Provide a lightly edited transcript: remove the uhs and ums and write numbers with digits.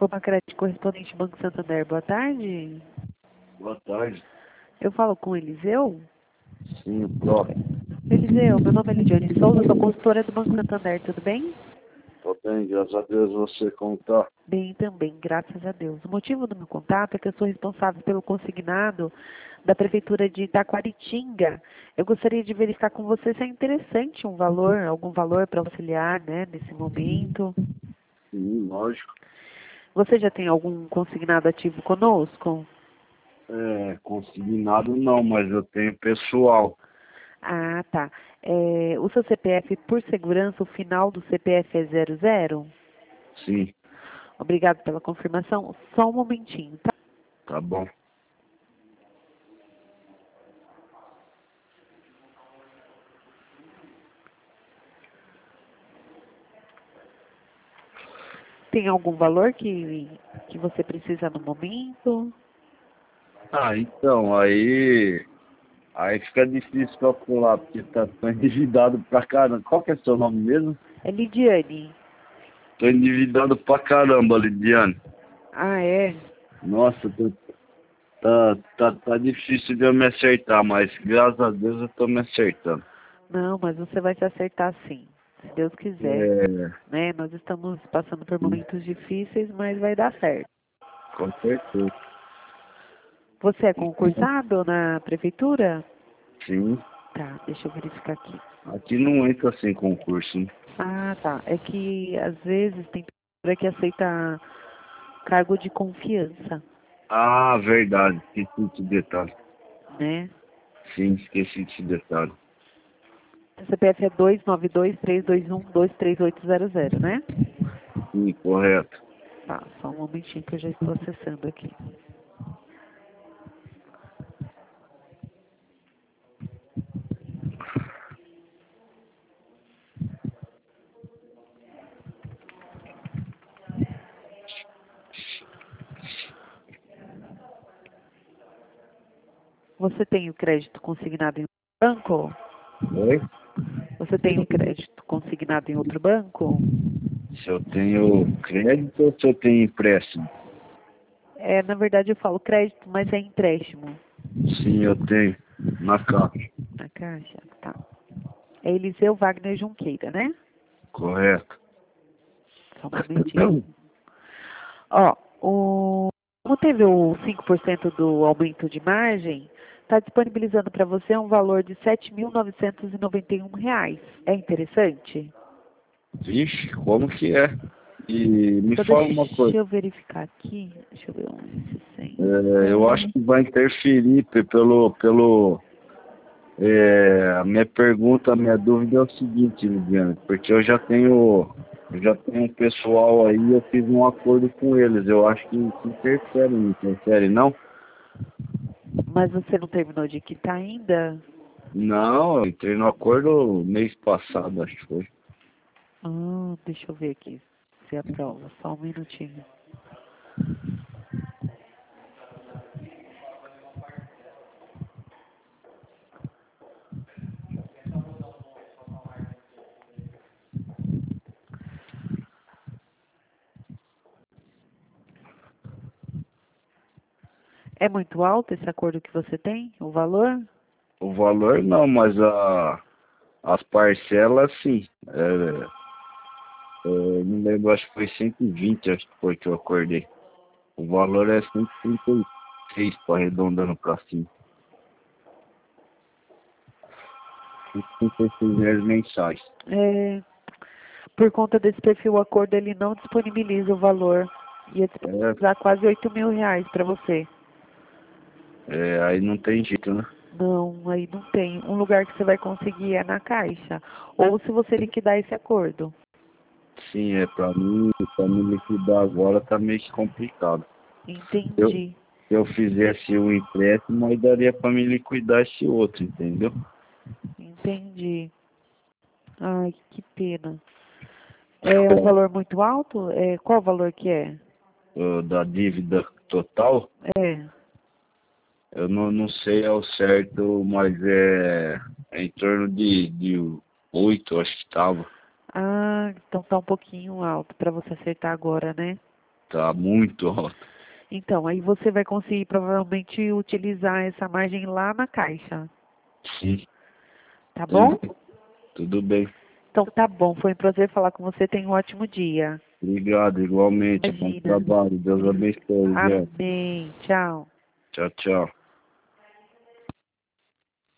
Pomacrete, correspondente Banco Santander, boa tarde. Boa tarde. Eu falo com o Eliseu? Sim, o próprio. Eliseu, meu nome é Lidiane Souza, sou consultora do Banco Santander, tudo bem? Tô bem, graças a Deus. Você como tá? Bem também, graças a Deus. O motivo do meu contato é que eu sou responsável pelo consignado da Prefeitura de Itaquaritinga. Eu gostaria de verificar com você se é interessante um valor, algum valor para auxiliar, né, nesse momento. Sim, lógico. Você já tem algum consignado ativo conosco? Consignado não, mas eu tenho pessoal. Ah, tá. O seu CPF, por segurança, o final do CPF é 00? Sim, Obrigado pela confirmação. Só um momentinho, tá? tá bom. Tem algum valor que você precisa no momento? Ah, então, aí fica difícil calcular, porque tô endividado pra caramba. Qual que é seu nome mesmo? É Lidiane. Tô endividado pra caramba, Lidiane. Ah, é? Nossa, tá difícil de eu me acertar, mas graças a Deus eu tô me acertando. Não, mas você vai se acertar sim, se Deus quiser. É, Né? Nós estamos passando por momentos difíceis, mas vai dar certo. com certeza. Você é concursado na prefeitura? Sim. Tá, deixa eu verificar aqui. Aqui não entra sem concurso, né? Ah, tá. É que às vezes tem prefeitura que aceita cargo de confiança, Ah, verdade. Esqueci esse detalhe. né? Sim, esqueci esse detalhe. O CPF é 292-321-23800, né? Sim, correto. Tá, só um momentinho que eu já estou acessando aqui. Você tem o crédito consignado em outro banco? Oi? Você tem o crédito consignado em outro banco? Se eu tenho crédito ou se eu tenho empréstimo? Na verdade eu falo crédito, mas é empréstimo. Sim, eu tenho. Na caixa. Na caixa, tá. É Eliseu Wagner Junqueira, né? Correto. Só um momentinho. Ó, como teve o 5% do aumento de margem, está disponibilizando para você um valor de R$ 7.991. É interessante? Vixe, como que é? E me Então fala uma deixa coisa. eu verificar aqui. Deixa eu ver, 1,60. Eu acho que vai interferir a minha pergunta, a minha dúvida é o seguinte, Lidiane, porque eu já tenho um pessoal aí, eu fiz um acordo com eles, eu acho que interfere, não interfere, não? Mas você não terminou de quitar ainda? Não, eu entrei no acordo mês passado, acho que foi. Deixa eu ver aqui se aprova. Só um minutinho. É muito alto esse acordo que você tem? O valor? O valor não, mas as parcelas sim. Não lembro, acho que foi 120, acho que foi que eu acordei. O valor é 136, tô arredondando pra cima. 136 mensais. É, por conta desse perfil, o acordo ele não disponibiliza o valor. Ia É, disponibilizar quase R$ 8.000 para você. aí não tem jeito, né? Não, aí não tem. Um lugar que você vai conseguir é na Caixa. Ou se você liquidar esse acordo. Sim, pra mim liquidar agora tá meio que complicado. Eu, Entendi, se eu fizesse o empréstimo, aí daria pra me liquidar esse outro, entendeu? entendi. Ai, que pena. É um valor muito alto? Qual o valor que é? Da dívida total, É. eu não sei ao certo, mas é em torno de 8, acho que tava. Então tá um pouquinho alto para você acertar agora, né? Tá muito alta. Então, aí você vai conseguir provavelmente utilizar essa margem lá na Caixa. Sim. Tá bom? Tudo bem. Então tá bom, foi um prazer falar com você. Tenha um ótimo dia. Obrigado, igualmente. Bom Imagina. trabalho. Deus abençoe, Jean. Amém. Tchau. Tchau, tchau.